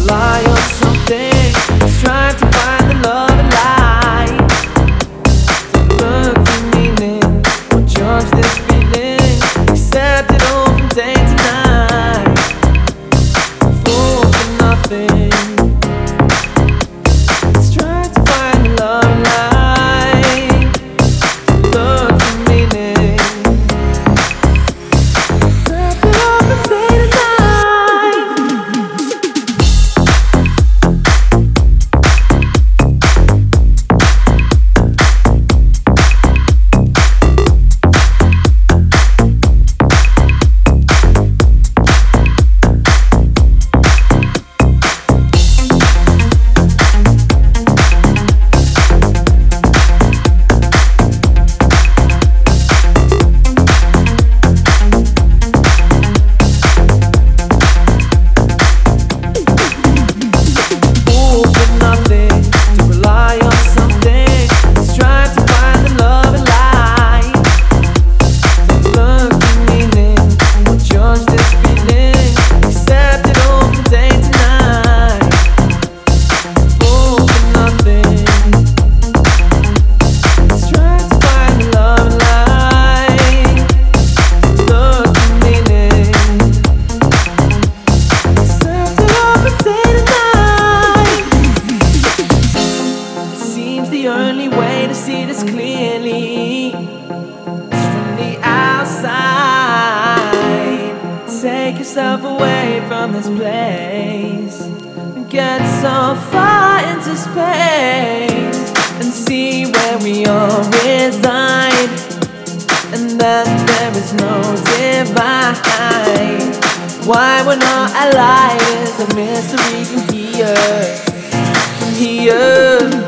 rely on something, strive to find the love and light. To look for meaning, or judge this feeling, accept it all from day to night. Fool for nothing, strive to find the love and light. To look for meaning, accept it all from day to night. The only way to see this clearly is from the outside. Take yourself away from this place and get so far into space and see where we all reside, and that there is no divide. Why we're not alive is a mystery from here, from here.